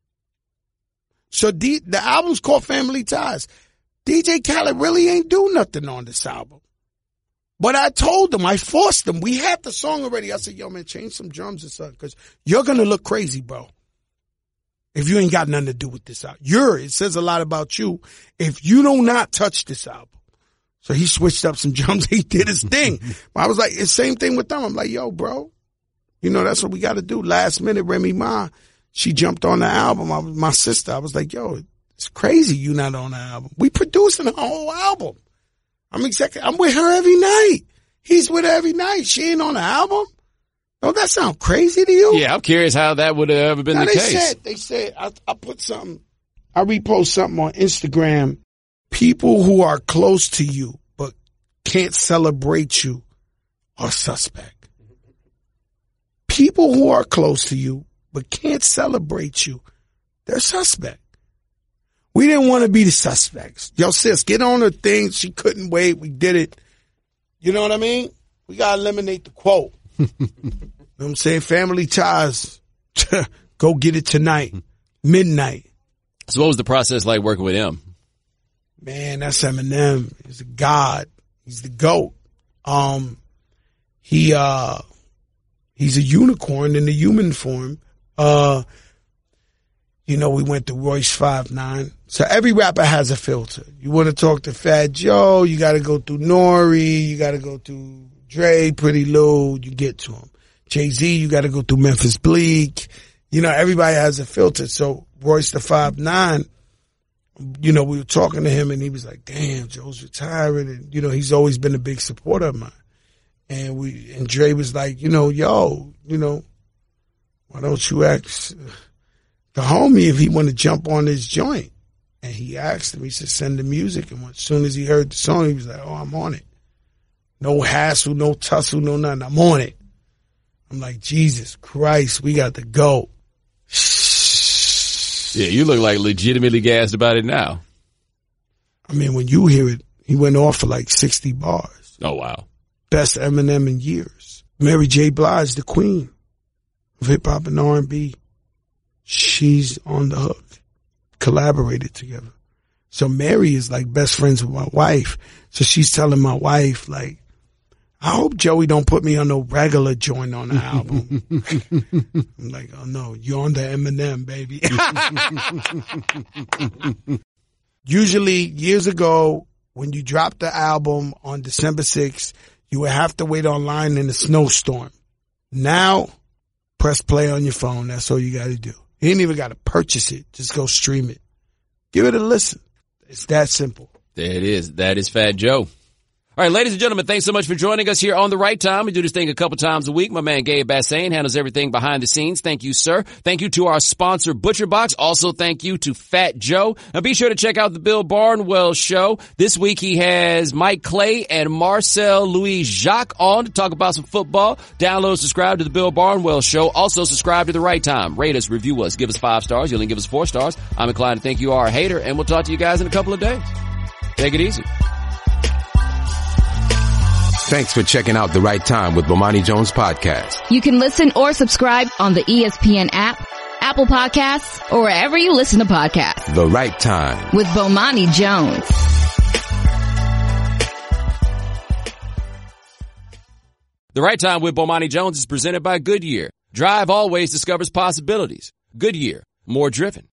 Speaker 4: So the album's called Family Ties. DJ Khaled really ain't do nothing on this album. But I told him, I forced him. We had the song already. I said, yo, man, change some drums or something because you're going to look crazy, bro. If you ain't got nothing to do with this album. It says a lot about you if you do not touch this album. So he switched up some drums. He did his thing. But I was like, it's the same thing with them. I'm like, yo, bro, you know, that's what we got to do. Last minute, Remy Ma, she jumped on the album. My sister. I was like, yo, it's crazy you not on the album. We producing the whole album. I'm with her every night. He's with her every night. She ain't on the album. Don't that sound crazy to you?
Speaker 1: Yeah, I'm curious how that would have ever been the case.
Speaker 4: They said, I put something, I repost something on Instagram. People who are close to you but can't celebrate you are suspect. People who are close to you but can't celebrate you, they're suspect. We didn't want to be the suspects. Yo, sis, get on her thing. She couldn't wait. We did it. You know what I mean? We got to eliminate the quote. You know what I'm saying? Family ties. Go get it tonight. Midnight.
Speaker 1: So what was the process like working with him?
Speaker 4: Man, that's Eminem. He's a god. He's the GOAT. He's a unicorn in the human form. You know, we went to Royce 5'9". So every rapper has a filter. You want to talk to Fat Joe, you got to go through Nori, you got to go through Dre, Pretty Lou, you get to him. Jay-Z, you got to go through Memphis Bleak. You know, everybody has a filter. So Royce the 5'9", you know, we were talking to him and he was like, damn, Joe's retiring. And, you know, he's always been a big supporter of mine. And Dre was like, you know, yo, you know, why don't you ask the homie if he want to jump on this joint? And he asked him, he said, send the music. And as soon as he heard the song, he was like, oh, I'm on it. No hassle, no tussle, no nothing. I'm on it. I'm like, Jesus Christ, we got to go.
Speaker 1: Yeah, you look like legitimately gassed about it now.
Speaker 4: I mean, when you hear it, he went off for like 60 bars.
Speaker 1: Oh, wow.
Speaker 4: Best Eminem in years. Mary J. Blige, the queen of hip-hop and R&B. She's on the hook. Collaborated together. So Mary is like best friends with my wife. So she's telling my wife, like, I hope Joey don't put me on no regular joint on the album. I'm like, oh no, you're on the Eminem, baby. Usually, years ago, when you dropped the album on December 6th, you would have to wait online in a snowstorm. Now, press play on your phone. That's all you got to do. You ain't even got to purchase it. Just go stream it. Give it a listen. It's that simple.
Speaker 1: There it is. That is Fat Joe. All right, ladies and gentlemen, thanks so much for joining us here on The Right Time. We do this thing a couple times a week. My man Gabe Bassane handles everything behind the scenes. Thank you, sir. Thank you to our sponsor, ButcherBox. Also, thank you to Fat Joe. Now, be sure to check out the Bill Barnwell Show. This week, he has Mike Clay and Marcel Louis Jacques on to talk about some football. Download, subscribe to the Bill Barnwell Show. Also, subscribe to The Right Time. Rate us, review us, give us 5 stars. You'll give us 4 stars. I'm inclined to think you are a hater, and we'll talk to you guys in a couple of days. Take it easy.
Speaker 6: Thanks for checking out The Right Time with Bomani Jones podcast.
Speaker 7: You can listen or subscribe on the ESPN app, Apple Podcasts, or wherever you listen to podcasts.
Speaker 6: The Right Time
Speaker 7: with Bomani Jones.
Speaker 1: The Right Time with Bomani Jones is presented by Goodyear. Drive always discovers possibilities. Goodyear, more driven.